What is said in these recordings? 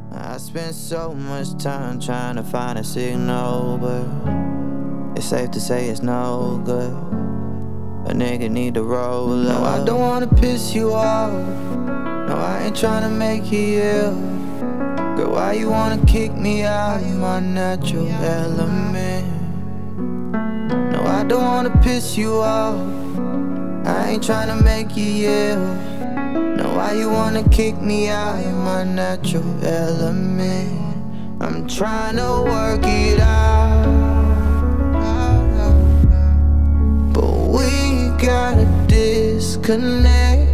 I spent so much time trying to find a signal, but it's safe to say it's no good. A nigga need to roll up. No, I don't wanna piss you off. No, I ain't tryna make you ill. Girl, why you wanna kick me out of my natural element? No, I don't wanna piss you off. I ain't tryna make you ill. No, why you wanna kick me out of my natural element? I'm tryna work it out, but we gotta disconnect.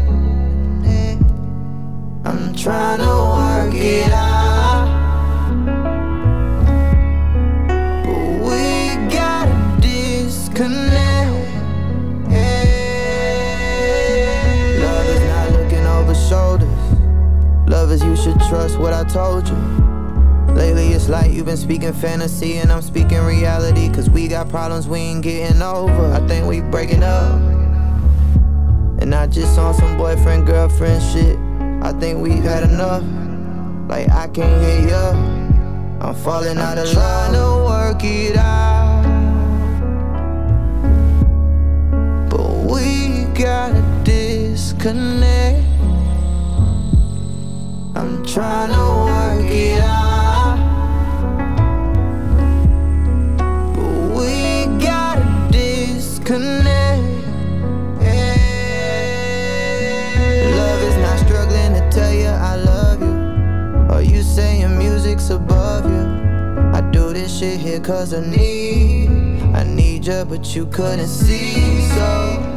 I'm tryna work it out, but we gotta disconnect. Love is not looking over shoulders. Love is you should trust what I told you. Lately it's like you've been speaking fantasy and I'm speaking reality. Cause we got problems we ain't getting over. I think we breaking up, and not just on some boyfriend, girlfriend shit. I think we've had enough. Like I can't hear ya. I'm falling out of love. Trying to work it out, but we gotta disconnect. I'm trying to work it out, but we gotta disconnect. Love is not struggling to tell you I love you, or you saying music's above you. I do this shit here cause I need you, but you couldn't see, so